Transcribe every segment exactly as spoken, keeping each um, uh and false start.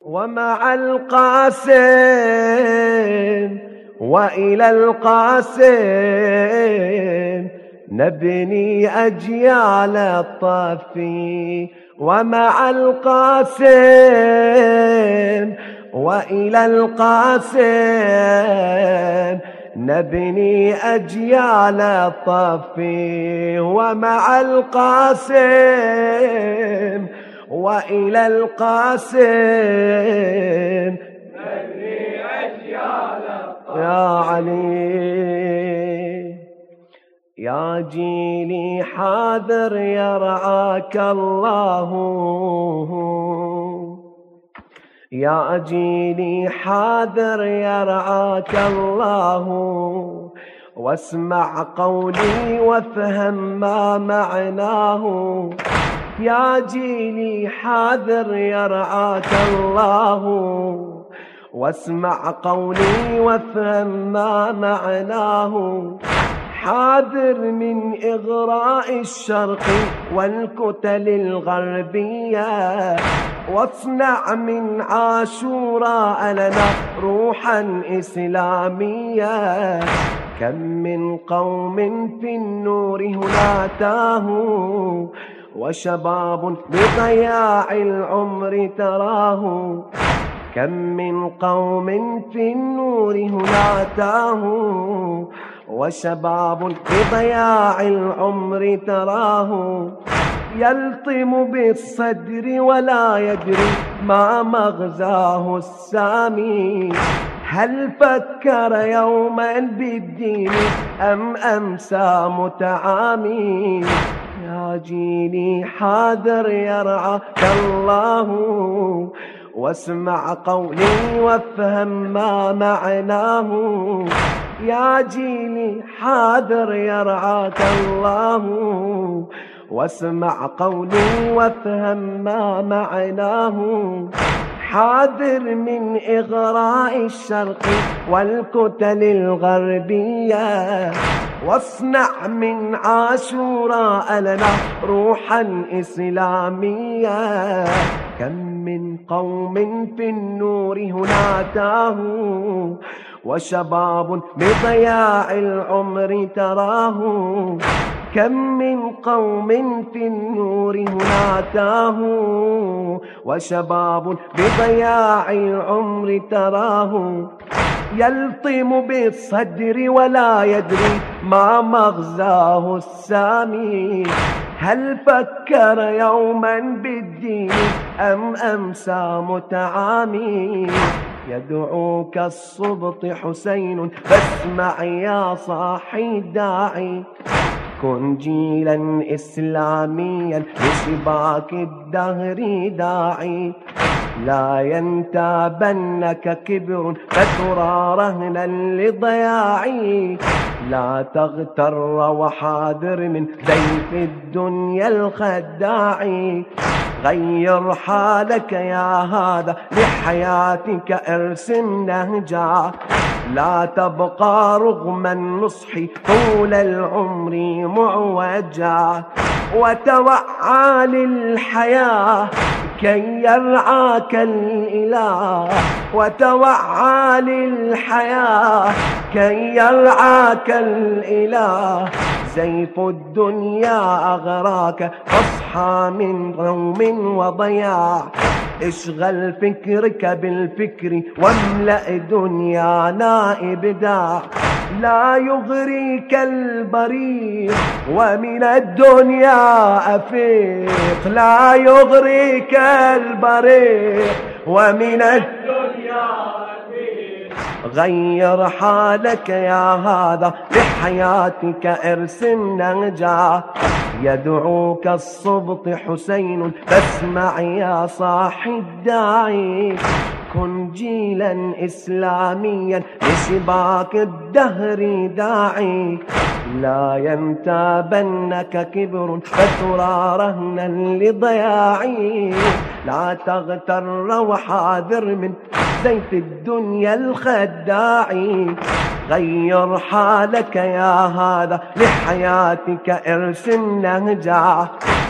ومع القاسم وإلى القاسم نبني أجيال الطفي. ومع القاسم وإلى القاسم نبني أجيال الطفي. ومع القاسم وإلى القاسم نبني أجيال الطفي. يا علي يا جيلي حاذر يرعاك الله. يا جيلي حاذر يرعاك الله. واسمع قولي وافهم ما معناه. يا جيلي حاذر يرعاك الله. واسمع قولي وافهم ما معناه. حاذر من إغراء الشرق والكتل الغربية. واصنع من عاشوراء لنا روحا إسلامية. كم من قوم في النور هنا تاهوا وشباب بضياع العمر تراه. كم من قوم في النور هنا تاهوا وشباب بضياع العمر تراه. يلطم بالصدر ولا يدري ما مغزاه السامي. هل فكر يوما بالدين أم أمسى متعامي. يا جيلي حاذر يرعاك الله. واسمع قولي وافهم ما معناه. يا جيلي حاذر يرعاك الله. واسمع قولي وافهم ما معناه. حاذر من إغراء الشرق والكتل الغربية. واصنع من عاشوراء لنا روحا إسلامية. كم من قوم في النور هنا تاهوا وشباب بضياع العمر تراه. كم من قوم في النور هنا تاهوا وشباب بضياع العمر تراه. يلطم بالصدر ولا يدري ما مغزاه السامي. هل فكر يوما بالدين أم أمسى متعامي. يدعوك السبط حسين فاسمع يا صاحي الداعي. كن جيلا إسلاميا لشباك الدهر داعي. لا ينتابنك كبر فترى رهنا لضياعي. لا تغتر وحاذر من ضيف الدنيا الخداعي. غير حالك يا هذا لحياتك ارسم نهجا. لا تبقى رغم النصح طول العمر معوجا. وتوعى للحياة كي يرعاك الإله. وتوعى للحياة كي يرعاك الإله. زيف الدنيا أغراك فاصحى من غوم وضياع. اشغل فكرك بالفكر واملأ دنيانا إبداع. لا يغريك البريق ومن الدنيا أفيق. لا يغريك البريق ومن الدنيا أفيق. غير حالك يا هذا لحياتك ارسم نهجا. يدعوك السبط حسين فاسمع يا صاحي الداعي. كن جيلا إسلاميا لشباك الدهر داعي. لا ينتابنك كبر فترى رهنا لضياعي. لا تغتر وحاذر من زيف الدنيا الخداعي. غير حالك يا هذا لحياتك ارسم نهجا.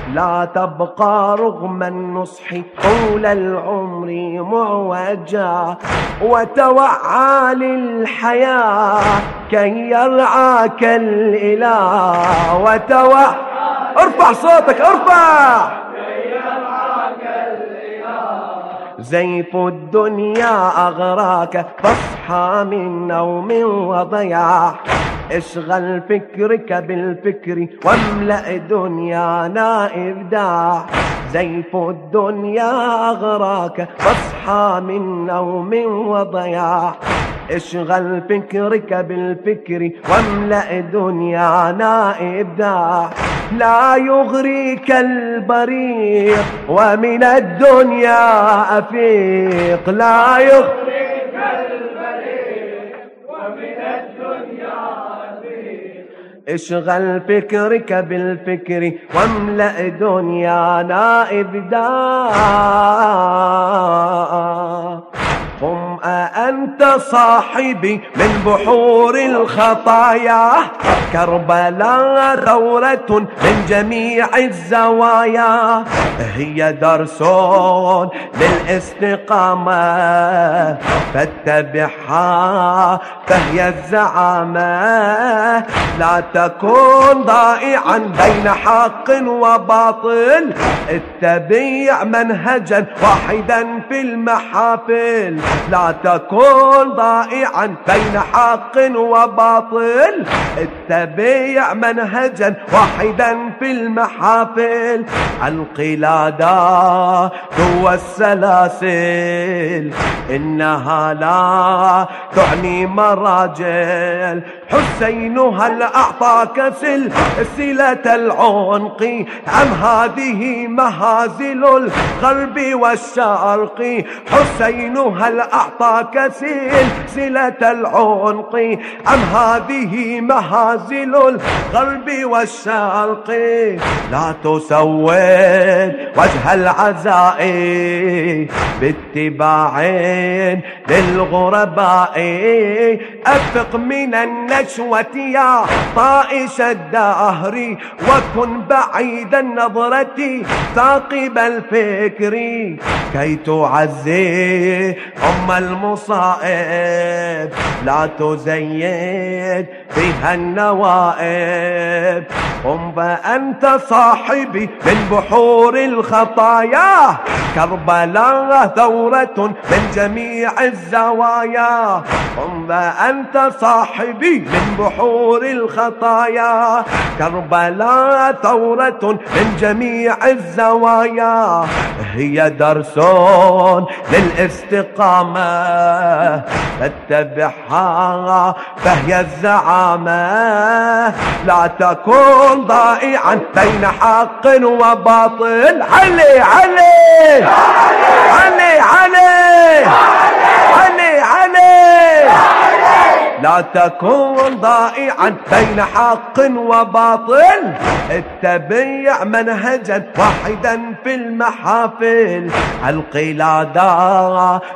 لا تبقى رغم النصح طول العمر معوجا، وتوعى للحياة كي يرعاك الإله. وتوعى، ارفع صوتك ارفع، كي يرعاك الإله. زيف الدنيا أغراك فاصحى من نوم وضياع، اشغل فكرك بالفكر واملأ دنيانا إبداع. زيف الدنيا أغراك فاصحى من نوم وضياع، اشغل فكرك بالفكر واملأ دنيانا إبداع. لا يغريك البريق ومن الدنيا أفيق، لا يغريك البريق ومن الدنيا أفيق. اشغل فكرك بالفكر واملأ دنيانا إبداع. قم أنت صاحبي من بحور الخطايا، كربلاء ثورة من جميع الزوايا. هي درس للاستقامة فاتبعها فهي الزعامة. لا تكن ضائعا بين حق وباطل، اتبع منهجا واحدا في المحافل. لا تكن ضائعا بين حق وباطل، اتبع منهجا واحدا في المحافل. القلادات والسلاسل إنها لا تعني مراجل، حسينها الأعطاك سلسلة العنق. أم هذه مهازل الغرب والشرق، حسينها الأعطاك سلسلة العنق. أم هذه مهازل الغرب والشرق. لا تسود وجه العزاء باتباع للغرباء، أفق من النشوة يا طائش الدهر، وكن بعيد النظرة ثاقب الفكر، كي تعزي أم المصائب لا تزيد فيها النوائب. قم فأنت صاحبي من بحور الخطايا، كربلاء ثورة من جميع الزوايا. قم فأنت صاحبي من بحور الخطايا، كربلاء ثورة من جميع الزوايا. هي درس للاستقامة فاتبعها فهي الزعامة. لا تكن ضائعا بين حق وباطل. علي علي علي علي علي علي. لا تكن ضائعا بين حق وباطل، اتبع منهجا واحدا في المحافل. القلادات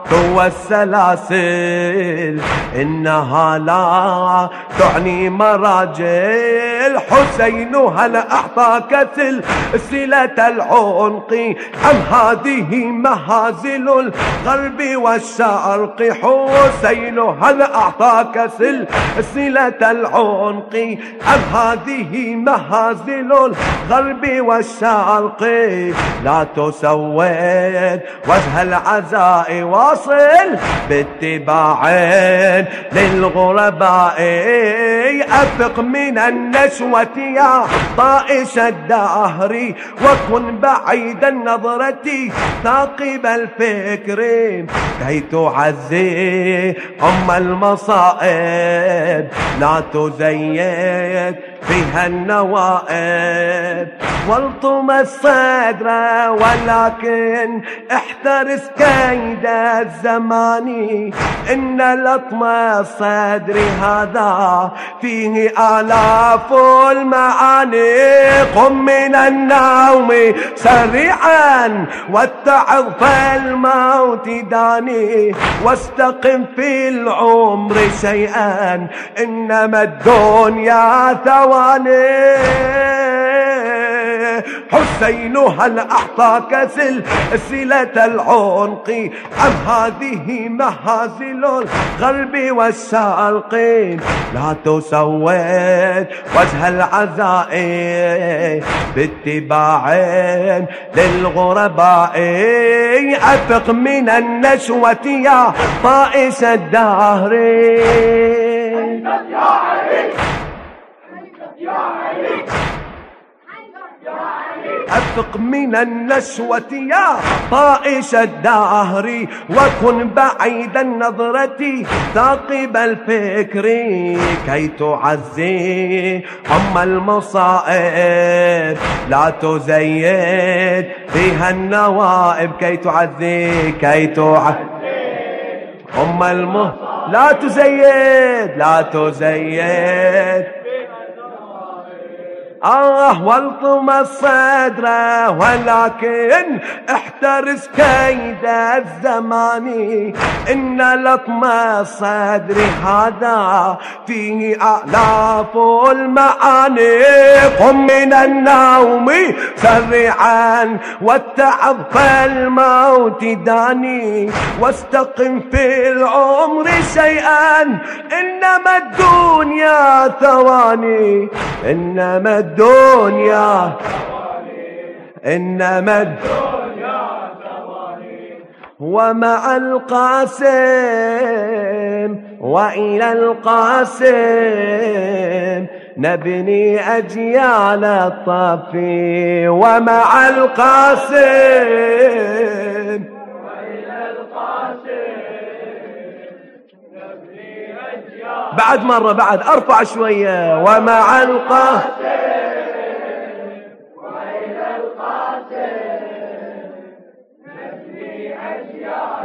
والسلاسل إنها لا تعني مراجل، حسينها لأعطاك سلسلة العنق. أم هذه مهازل الغرب والشرق، حسينها لأعطاك سلسلة العنق. أم هذه مهازل الغرب والشرق. لا تسود وجه العزاء، واصل باتباع للغرباء. أفق من النشوة يا طائش الدهر، وكن بعيد النظرة ثاقب الفكر، كي تعزي أم المصائب لا تزيد فيها النوائب. والطم الصدر ولكن احترس كيد الزمان، إن لطم الصدر هذا فيه آلاف المعاني. قم من النوم سريعا واتعظ فالموت داني، واستقم في العمر شيئا إنما الدنيا ثواني. حسين هل أعطاك سلسلة العنق أم هذه مهازل الغرب والسالقين؟ لا تسود وجه العزاء باتباع للغرباء، أفق من النشوة يا طائش الدهر. يا علي يا علي أفق من النشوة يا طائش الدهر، وكن بعيد النظرة ثاقب الفكر، كي تعزي أم المصائب لا تزيد فيها النوائب، كي تعزي كي تعزي أم المصائب لا تزيد لا تزيد آه والطم الصدر، ولكن احترس كيد الزمان، إن لطم الصدر هذا فيه آلاف المعاني. قم من النوم سرعا واتعظ فالموت داني، واستقم في العمر شيئا إنما الدنيا ثواني، إنما الدنيا إنما الدنيا ثواني. ومع القاسم وإلى القاسم نبني أجيال الطفي، ومع القاسم وإلى القاسم نبني أجيال. بعد مرة بعد أرفع شوية. ومع القاسم